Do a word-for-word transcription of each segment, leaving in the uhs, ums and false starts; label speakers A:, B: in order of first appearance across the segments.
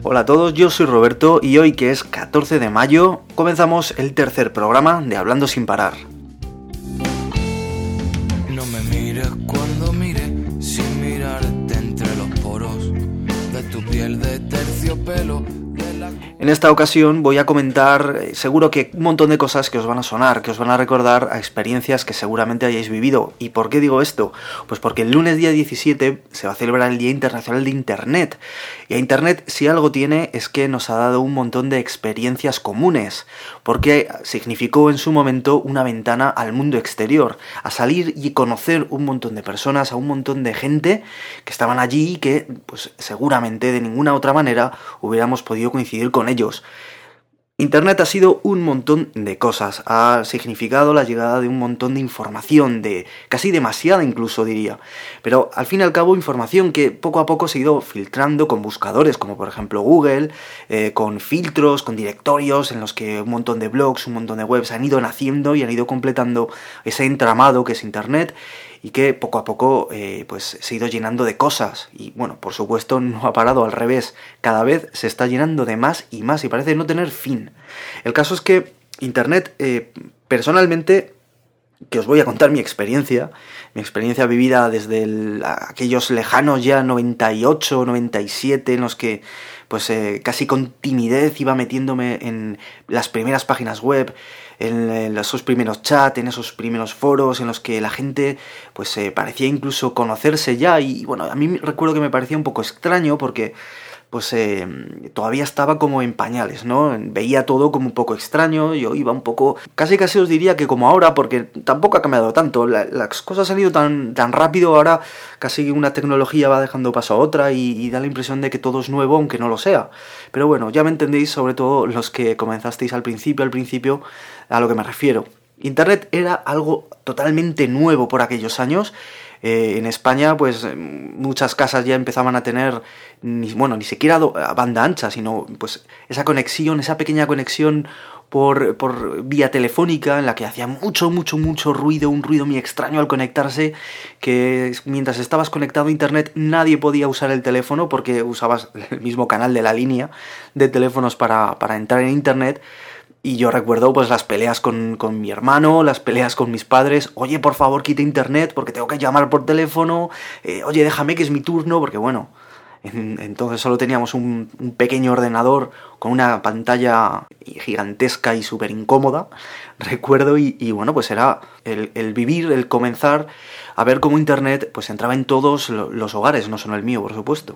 A: Hola a todos, yo soy Roberto y hoy, que es catorce de mayo, comenzamos el tercer programa de Hablando Sin Parar.
B: No me mires cuando mire, sin mirarte entre los poros de tu piel de terciopelo.
A: En esta ocasión voy a comentar, eh, seguro que un montón de cosas que os van a sonar, que os van a recordar a experiencias que seguramente hayáis vivido. ¿Y por qué digo esto? Pues porque el lunes día diecisiete se va a celebrar el Día Internacional de Internet. Y a Internet, si algo tiene, es que nos ha dado un montón de experiencias comunes, porque significó en su momento una ventana al mundo exterior, a salir y conocer un montón de personas, a un montón de gente que estaban allí y que, pues seguramente de ninguna otra manera hubiéramos podido coincidir con ellos. Internet ha sido un montón de cosas, ha significado la llegada de un montón de información, de casi demasiada incluso diría, pero al fin y al cabo información que poco a poco se ha ido filtrando con buscadores como por ejemplo Google, eh, con filtros, con directorios en los que un montón de blogs, un montón de webs han ido naciendo y han ido completando ese entramado que es Internet, y que poco a poco eh, pues se ha ido llenando de cosas. Y bueno, por supuesto no ha parado, al revés, cada vez se está llenando de más y más y parece no tener fin. El caso es que Internet, eh, personalmente, que os voy a contar mi experiencia, mi experiencia vivida desde el, aquellos lejanos ya noventa y ocho, noventa y siete, en los que pues eh, casi con timidez iba metiéndome en las primeras páginas web, en, en esos primeros chats, en esos primeros foros en los que la gente pues eh, parecía incluso conocerse ya, y bueno, a mí recuerdo que me parecía un poco extraño porque pues eh, todavía estaba como en pañales, ¿no? Veía todo como un poco extraño, yo iba un poco, casi casi os diría que como ahora, porque tampoco ha cambiado tanto, la, las cosas han ido tan, tan rápido, ahora casi una tecnología va dejando paso a otra y, y da la impresión de que todo es nuevo, aunque no lo sea. Pero bueno, ya me entendéis, sobre todo los que comenzasteis al principio, al principio, a lo que me refiero. Internet era algo totalmente nuevo por aquellos años. Eh, en España, pues muchas casas ya empezaban a tener, ni, bueno, ni siquiera do, banda ancha, sino pues esa conexión, esa pequeña conexión por, por vía telefónica, en la que hacía mucho, mucho, mucho ruido, un ruido muy extraño al conectarse, que mientras estabas conectado a Internet nadie podía usar el teléfono porque usabas el mismo canal de la línea de teléfonos para, para entrar en Internet. Y yo recuerdo pues las peleas con, con mi hermano, las peleas con mis padres. Oye, por favor, quita Internet porque tengo que llamar por teléfono. Eh, oye, déjame que es mi turno, porque bueno, en, entonces solo teníamos un, un pequeño ordenador con una pantalla gigantesca y súper incómoda, recuerdo, y, y bueno, pues era el, el vivir, el comenzar a ver cómo Internet pues entraba en todos los hogares, no solo el mío, por supuesto.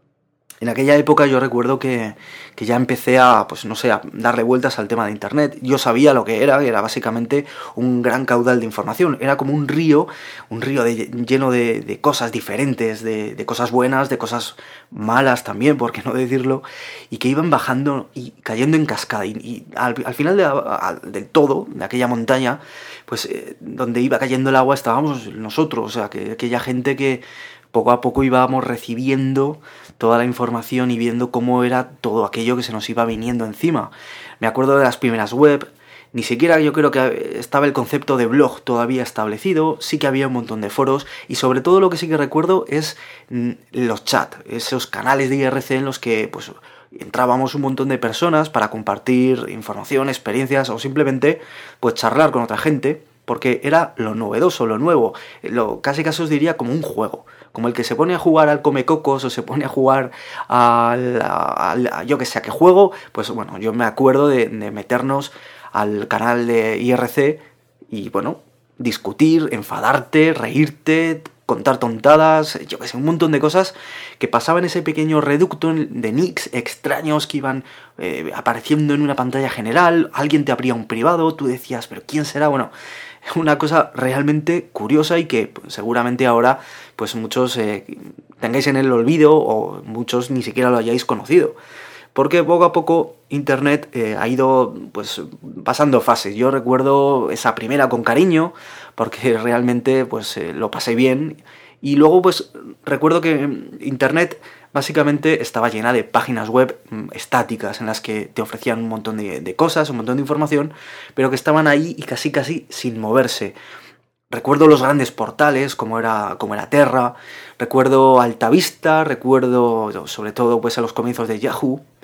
A: En aquella época yo recuerdo que, que ya empecé a, pues no sé, a darle vueltas al tema de Internet. Yo sabía lo que era, que era básicamente un gran caudal de información. Era como un río, un río de, lleno de, de cosas diferentes, de, de cosas buenas, de cosas malas también, por qué no decirlo, y que iban bajando y cayendo en cascada. Y, y al, al final de, a, del todo, de aquella montaña, pues eh, donde iba cayendo el agua estábamos nosotros, o sea, que aquella gente que poco a poco íbamos recibiendo toda la información y viendo cómo era todo aquello que se nos iba viniendo encima. Me acuerdo de las primeras web, ni siquiera yo creo que estaba el concepto de blog todavía establecido, sí que había un montón de foros, y sobre todo lo que sí que recuerdo es los chats, esos canales de I R C en los que pues entrábamos un montón de personas para compartir información, experiencias o simplemente pues charlar con otra gente, porque era lo novedoso, lo nuevo, lo, casi casi os diría como un juego, como el que se pone a jugar al Comecocos o se pone a jugar al, al, al yo que sé a qué juego. Pues bueno, yo me acuerdo de, de meternos al canal de I R C y bueno, discutir, enfadarte, reírte, contar tontadas, yo que sé, un montón de cosas que pasaban en ese pequeño reducto de nicks extraños que iban eh, apareciendo en una pantalla general. Alguien te abría un privado, tú decías, ¿pero quién será? Bueno, una cosa realmente curiosa y que pues, seguramente ahora pues muchos eh, tengáis en el olvido o muchos ni siquiera lo hayáis conocido. Porque poco a poco Internet eh, ha ido pues pasando fases. Yo recuerdo esa primera con cariño, porque realmente pues eh, lo pasé bien. Y luego pues recuerdo que Internet básicamente estaba llena de páginas web mmm, estáticas en las que te ofrecían un montón de, de cosas, un montón de información, pero que estaban ahí y casi casi sin moverse. Recuerdo los grandes portales como era, como era Terra, recuerdo Altavista, recuerdo sobre todo pues a los comienzos de Yahoo,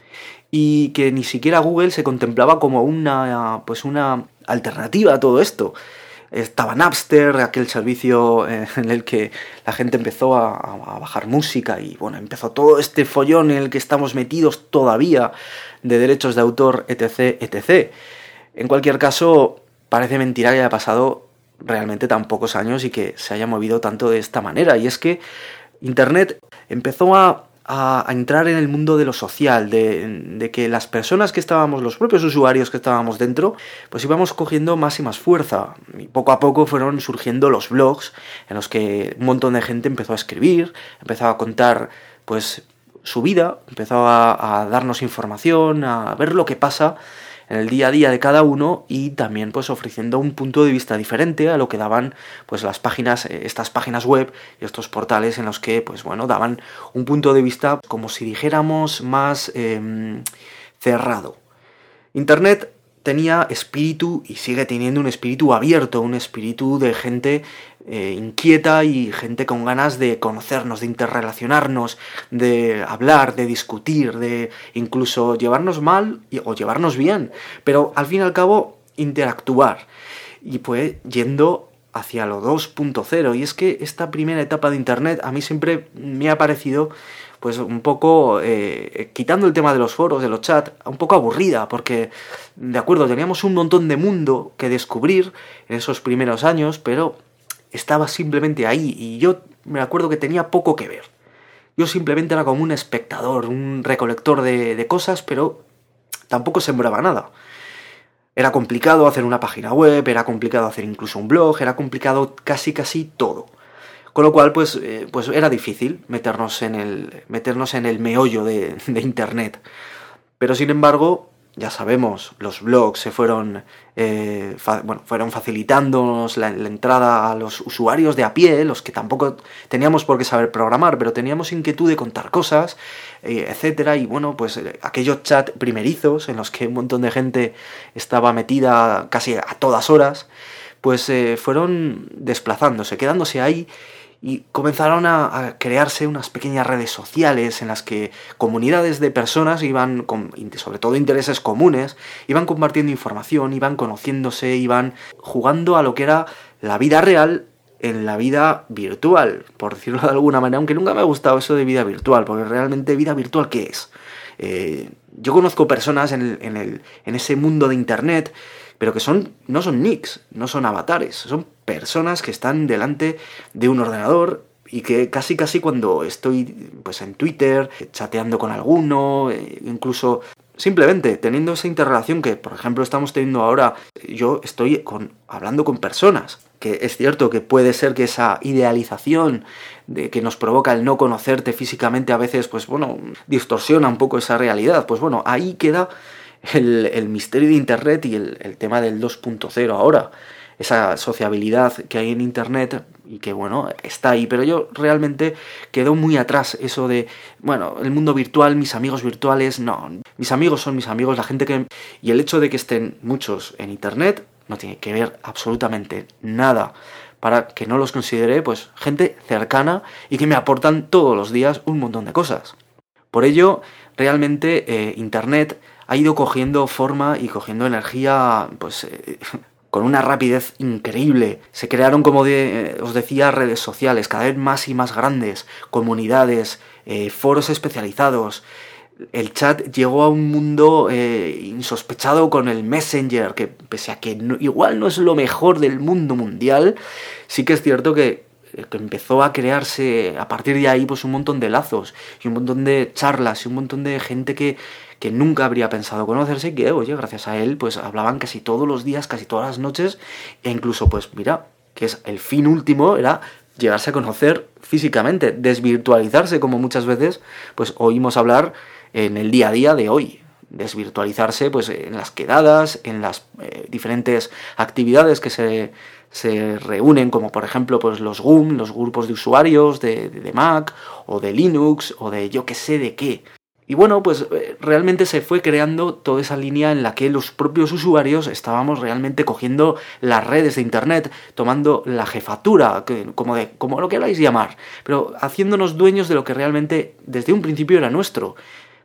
A: y que ni siquiera Google se contemplaba como una, pues una alternativa a todo esto. Estaba Napster, aquel servicio en el que la gente empezó a, a bajar música y bueno, empezó todo este follón en el que estamos metidos todavía de derechos de autor, etc, etcétera. En cualquier caso, parece mentira que haya pasado realmente tan pocos años y que se haya movido tanto de esta manera. Y es que Internet empezó a a entrar en el mundo de lo social, de, de que las personas que estábamos, los propios usuarios que estábamos dentro, pues íbamos cogiendo más y más fuerza. Y poco a poco fueron surgiendo los blogs en los que un montón de gente empezó a escribir, empezó a contar pues su vida, empezó a, a darnos información, a ver lo que pasa en el día a día de cada uno y también pues ofreciendo un punto de vista diferente a lo que daban pues las páginas, estas páginas web y estos portales en los que pues bueno, daban un punto de vista como si dijéramos más eh, cerrado. Internet tenía espíritu y sigue teniendo un espíritu abierto, un espíritu de gente eh, inquieta y gente con ganas de conocernos, de interrelacionarnos, de hablar, de discutir, de incluso llevarnos mal o llevarnos bien, pero al fin y al cabo interactuar. Y pues yendo hacia lo dos punto cero, y es que esta primera etapa de Internet a mí siempre me ha parecido pues un poco, eh, quitando el tema de los foros, de los chats, un poco aburrida, porque, de acuerdo, teníamos un montón de mundo que descubrir en esos primeros años, pero estaba simplemente ahí, y yo me acuerdo que tenía poco que ver. Yo simplemente era como un espectador, un recolector de, de cosas, pero tampoco sembraba nada. Era complicado hacer una página web, era complicado hacer incluso un blog, era complicado casi casi todo. Con lo cual, pues, eh, pues era difícil meternos en el, meternos en el meollo de, de Internet. Pero sin embargo, ya sabemos, los blogs se fueron, eh, fa, bueno, fueron facilitándonos la, la entrada a los usuarios de a pie, los que tampoco teníamos por qué saber programar, pero teníamos inquietud de contar cosas, eh, etcétera. Y bueno, pues eh, aquellos chats primerizos en los que un montón de gente estaba metida casi a todas horas, pues eh, fueron desplazándose, quedándose ahí. Y comenzaron a, a crearse unas pequeñas redes sociales en las que comunidades de personas iban, con, sobre todo intereses comunes, iban compartiendo información, iban conociéndose, iban jugando a lo que era la vida real en la vida virtual, por decirlo de alguna manera, aunque nunca me ha gustado eso de vida virtual, porque realmente vida virtual, ¿qué es? Eh, yo conozco personas en, el, en, el, en ese mundo de Internet, pero que son no son nicks, no son avatares, son personas que están delante de un ordenador y que casi casi cuando estoy pues en Twitter, chateando con alguno, eh, incluso simplemente teniendo esa interrelación que, por ejemplo, estamos teniendo ahora, yo estoy con, hablando con personas, que es cierto que puede ser que esa idealización de que nos provoca el no conocerte físicamente a veces, pues bueno, distorsiona un poco esa realidad. Pues bueno, ahí queda el, el misterio de Internet y el, el tema del dos punto cero ahora. Esa sociabilidad que hay en Internet y que, bueno, está ahí. Pero yo realmente quedó muy atrás eso de, bueno, el mundo virtual, mis amigos virtuales, no. Mis amigos son mis amigos, la gente que... Y el hecho de que estén muchos en Internet no tiene que ver absolutamente nada para que no los considere, pues, gente cercana y que me aportan todos los días un montón de cosas. Por ello, realmente, eh, Internet ha ido cogiendo forma y cogiendo energía, pues... Eh, con una rapidez increíble. Se crearon, como de, eh, os decía, redes sociales cada vez más y más grandes, comunidades, eh, foros especializados. El chat llegó a un mundo eh, insospechado con el Messenger, que pese a que no, igual no es lo mejor del mundo mundial, sí que es cierto que, que empezó a crearse a partir de ahí pues un montón de lazos y un montón de charlas y un montón de gente que que nunca habría pensado conocerse y que, oye, gracias a él, pues hablaban casi todos los días, casi todas las noches, e incluso, pues mira, que es el fin último, era llegarse a conocer físicamente, desvirtualizarse, como muchas veces, pues oímos hablar en el día a día de hoy. Desvirtualizarse, pues en las quedadas, en las eh, diferentes actividades que se, se reúnen, como por ejemplo, pues los G U M, los grupos de usuarios de, de, de Mac, o de Linux, o de yo que sé de qué. Y bueno, pues realmente se fue creando toda esa línea en la que los propios usuarios estábamos realmente cogiendo las redes de Internet, tomando la jefatura, que, como, de, como lo queráis llamar, pero haciéndonos dueños de lo que realmente desde un principio era nuestro.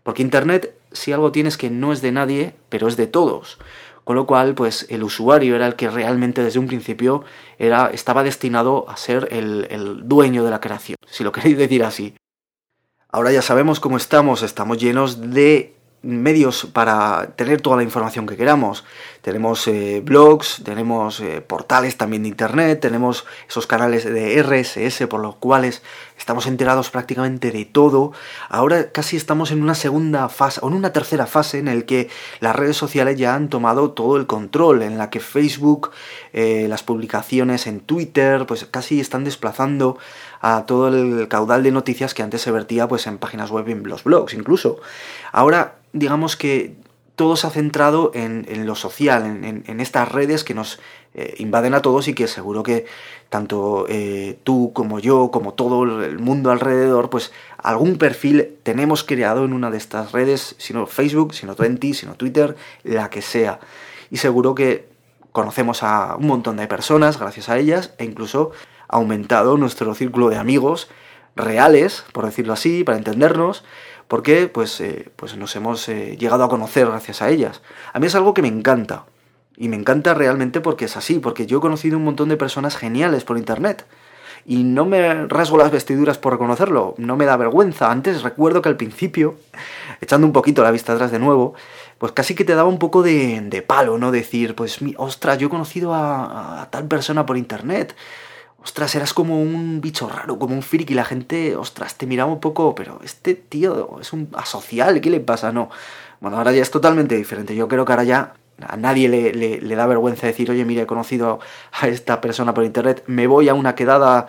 A: Porque Internet, si algo tiene, es que no es de nadie, pero es de todos. Con lo cual, pues el usuario era el que realmente desde un principio era, estaba destinado a ser el, el dueño de la creación, si lo queréis decir así. Ahora ya sabemos cómo estamos, estamos llenos de medios para tener toda la información que queramos. Tenemos eh, blogs, tenemos eh, portales también de internet, tenemos esos canales de erre ese ese por los cuales estamos enterados prácticamente de todo. Ahora casi estamos en una segunda fase, o en una tercera fase, en el que las redes sociales ya han tomado todo el control, en la que Facebook, eh, las publicaciones en Twitter, pues casi están desplazando a todo el caudal de noticias que antes se vertía pues en páginas web y en los blogs incluso. Ahora, digamos que todo se ha centrado en, en lo social, en, en, en estas redes que nos eh, invaden a todos y que seguro que tanto eh, tú como yo, como todo el mundo alrededor, pues algún perfil tenemos creado en una de estas redes, si no Facebook, si no Twenty, si no Twitter, la que sea. Y seguro que conocemos a un montón de personas gracias a ellas, e incluso ha aumentado nuestro círculo de amigos reales, por decirlo así, para entendernos, porque pues, eh, pues nos hemos eh, llegado a conocer gracias a ellas. A mí es algo que me encanta, y me encanta realmente porque es así, porque yo he conocido un montón de personas geniales por internet, y no me rasgo las vestiduras por reconocerlo, no me da vergüenza. Antes recuerdo que al principio, echando un poquito la vista atrás de nuevo, pues casi que te daba un poco de, de palo, ¿no? Decir, pues, ostras, yo he conocido a, a tal persona por internet. Ostras, eras como un bicho raro, como un friki, y la gente, ostras, te miraba un poco, pero este tío es un asocial, ¿qué le pasa? No. Bueno, ahora ya es totalmente diferente. Yo creo que ahora ya a nadie le, le, le da vergüenza decir, oye, mira, he conocido a esta persona por internet, me voy a una quedada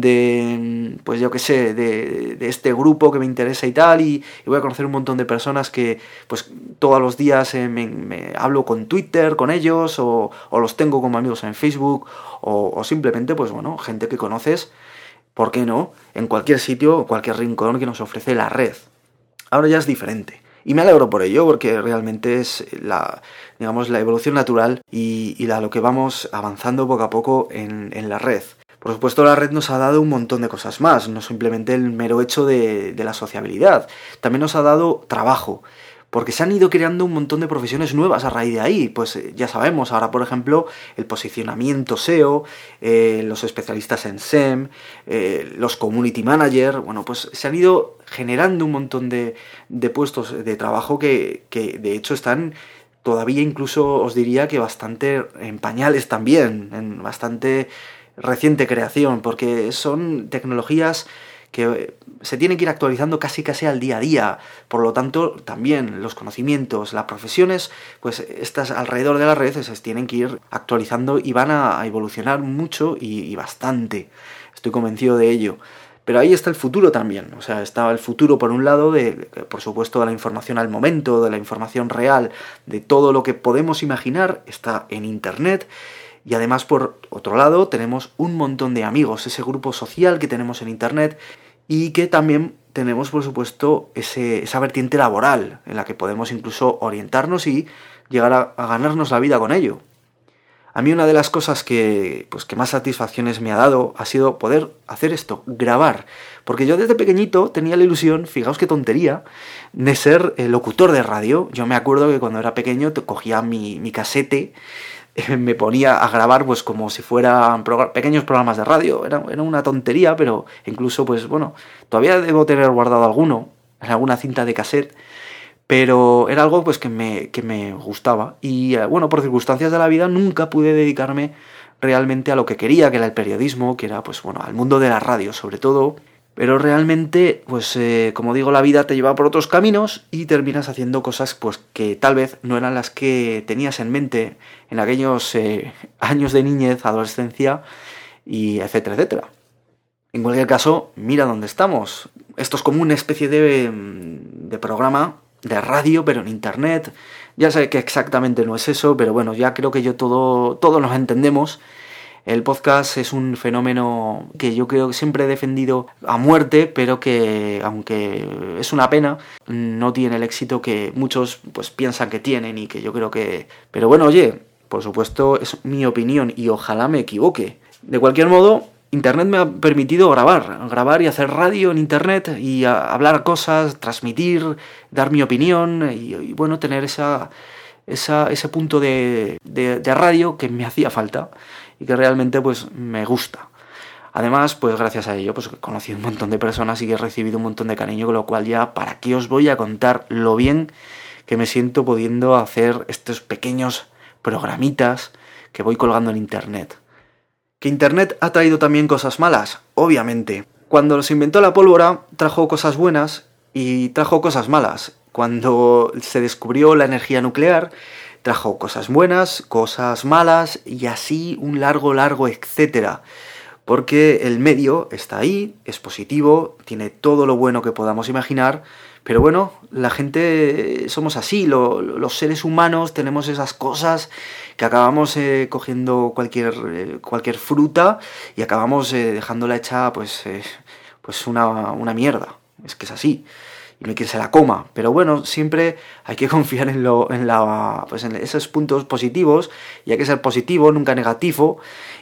A: de, pues yo qué sé, de, de este grupo que me interesa y tal, y, y voy a conocer un montón de personas que, pues, todos los días eh, me, me hablo con Twitter, con ellos, o, o los tengo como amigos en Facebook, o, o simplemente, pues bueno, gente que conoces, ¿por qué no?, en cualquier sitio o cualquier rincón que nos ofrece la red. Ahora ya es diferente. Y me alegro por ello, porque realmente es la, digamos, la evolución natural y, y la, lo que vamos avanzando poco a poco en, en la red. Por supuesto, la red nos ha dado un montón de cosas más, no simplemente el mero hecho de, de la sociabilidad. También nos ha dado trabajo, porque se han ido creando un montón de profesiones nuevas a raíz de ahí. Pues ya sabemos, ahora por ejemplo, el posicionamiento S E O, eh, los especialistas en S E M, eh, los community manager, bueno, pues se han ido generando un montón de, de puestos de trabajo que, que de hecho están todavía, incluso os diría que bastante en pañales también, en bastante reciente creación, porque son tecnologías que se tienen que ir actualizando casi casi al día a día. Por lo tanto, también los conocimientos, las profesiones, pues estas alrededor de las redes se tienen que ir actualizando y van a evolucionar mucho y, y bastante. Estoy convencido de ello. Pero ahí está el futuro también. O sea, está el futuro por un lado de, por supuesto, de la información al momento, de la información real, de todo lo que podemos imaginar, está en internet. Y además, por otro lado, tenemos un montón de amigos, ese grupo social que tenemos en internet, y que también tenemos, por supuesto, ese, esa vertiente laboral, en la que podemos incluso orientarnos y llegar a, a ganarnos la vida con ello. A mí una de las cosas que, pues, que más satisfacciones me ha dado ha sido poder hacer esto, grabar. Porque yo desde pequeñito tenía la ilusión, fijaos qué tontería, de ser el locutor de radio. Yo me acuerdo que cuando era pequeño cogía mi, mi casete, me ponía a grabar pues como si fueran progr- pequeños programas de radio. Era, era una tontería, pero incluso, pues bueno, todavía debo tener guardado alguno, en alguna cinta de cassette, pero era algo pues que me, que me gustaba. Y eh, bueno, por circunstancias de la vida nunca pude dedicarme realmente a lo que quería, que era el periodismo, que era pues bueno, al mundo de la radio sobre todo. Pero realmente, pues eh, como digo, la vida te lleva por otros caminos y terminas haciendo cosas pues que tal vez no eran las que tenías en mente en aquellos eh, años de niñez, adolescencia, y etcétera, etcétera. En cualquier caso, mira dónde estamos. Esto es como una especie de, de programa de radio, pero en internet. Ya sé que exactamente no es eso, pero bueno, ya creo que yo todo, todos nos entendemos. El podcast es un fenómeno que yo creo que siempre he defendido a muerte, pero que, aunque es una pena, no tiene el éxito que muchos pues piensan que tienen y que yo creo que... Pero bueno, oye, por supuesto es mi opinión y ojalá me equivoque. De cualquier modo, Internet me ha permitido grabar, grabar y hacer radio en Internet y a, hablar cosas, transmitir, dar mi opinión y, y bueno, tener esa, esa, ese punto de, de, de radio que me hacía falta y que realmente pues me gusta. Además, pues gracias a ello pues he conocido un montón de personas y he recibido un montón de cariño, con lo cual ya para qué os voy a contar lo bien que me siento pudiendo hacer estos pequeños programitas que voy colgando en Internet. ¿Que Internet ha traído también cosas malas? Obviamente. Cuando se inventó la pólvora, trajo cosas buenas y trajo cosas malas. Cuando se descubrió la energía nuclear, trajo cosas buenas, cosas malas y así un largo, largo, etcétera. Porque el medio está ahí, es positivo, tiene todo lo bueno que podamos imaginar, pero bueno, la gente somos así, lo, los seres humanos tenemos esas cosas que acabamos eh, cogiendo cualquier, eh, cualquier fruta y acabamos eh, dejándola hecha pues, eh, pues una, una mierda, es que es así. Y no hay quien se la coma, pero bueno, siempre hay que confiar en, lo, en, la, pues en esos puntos positivos y hay que ser positivo, nunca negativo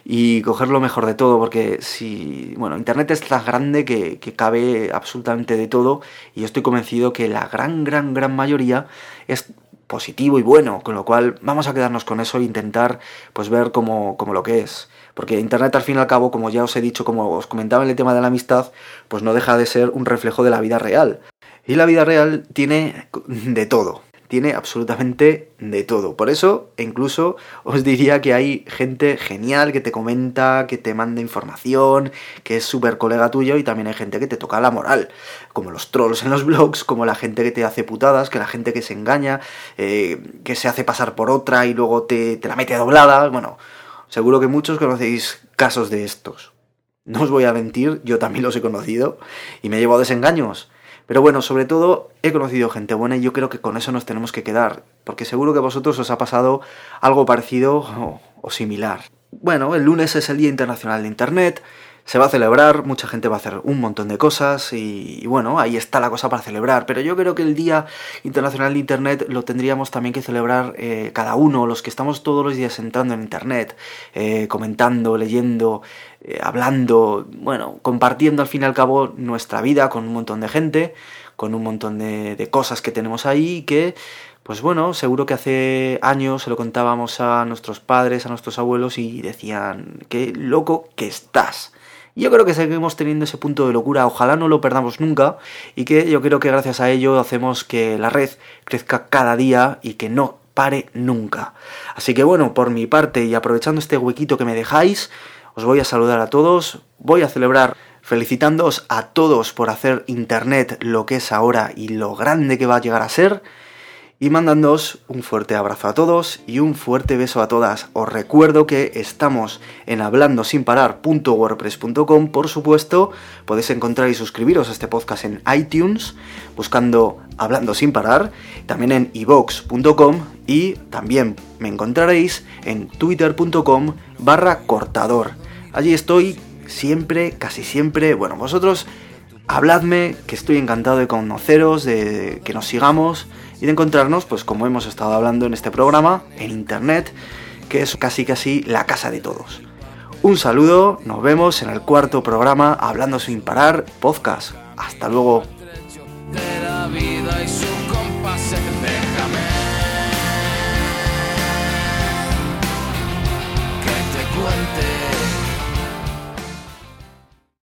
A: y coger lo mejor de todo, porque si, bueno, Internet es tan grande que, que cabe absolutamente de todo y yo estoy convencido que la gran, gran, gran mayoría es positivo y bueno, con lo cual vamos a quedarnos con eso e intentar pues ver como, como lo que es. Porque Internet al fin y al cabo, como ya os he dicho, como os comentaba en el tema de la amistad, pues no deja de ser un reflejo de la vida real. Y la vida real tiene de todo, tiene absolutamente de todo. Por eso, incluso, os diría que hay gente genial que te comenta, que te manda información, que es súper colega tuyo, y también hay gente que te toca la moral, como los trolls en los blogs, como la gente que te hace putadas, que la gente que se engaña, eh, que se hace pasar por otra y luego te, te la mete doblada. Bueno, seguro que muchos conocéis casos de estos. No os voy a mentir, yo también los he conocido y me he llevado desengaños. Pero bueno, sobre todo he conocido gente buena y yo creo que con eso nos tenemos que quedar, porque seguro que a vosotros os ha pasado algo parecido o, o similar. Bueno, el lunes es el Día Internacional de Internet, se va a celebrar, mucha gente va a hacer un montón de cosas y, y bueno, ahí está la cosa para celebrar, pero yo creo que el Día Internacional de Internet lo tendríamos también que celebrar eh, cada uno, los que estamos todos los días entrando en Internet, eh, comentando, leyendo, eh, hablando, bueno, compartiendo al fin y al cabo nuestra vida con un montón de gente, con un montón de, de cosas que tenemos ahí que... Pues bueno, seguro que hace años se lo contábamos a nuestros padres, a nuestros abuelos y decían, qué loco que estás. Y yo creo que seguimos teniendo ese punto de locura, ojalá no lo perdamos nunca y que yo creo que gracias a ello hacemos que la red crezca cada día y que no pare nunca. Así que bueno, por mi parte y aprovechando este huequito que me dejáis, os voy a saludar a todos, voy a celebrar felicitándoos a todos por hacer Internet lo que es ahora y lo grande que va a llegar a ser. Y mandándoos un fuerte abrazo a todos y un fuerte beso a todas. Os recuerdo que estamos en hablando sin parar punto wordpress punto com, por supuesto. Podéis encontrar y suscribiros a este podcast en iTunes, buscando Hablando Sin Parar, también en iVoox punto com y también me encontraréis en twitter punto com barra cortador. Allí estoy siempre, casi siempre. Bueno, vosotros habladme, que estoy encantado de conoceros, de que nos sigamos y de encontrarnos, pues como hemos estado hablando en este programa, en Internet, que es casi casi la casa de todos. Un saludo, nos vemos en el cuarto programa Hablando Sin Parar Podcast. Hasta luego.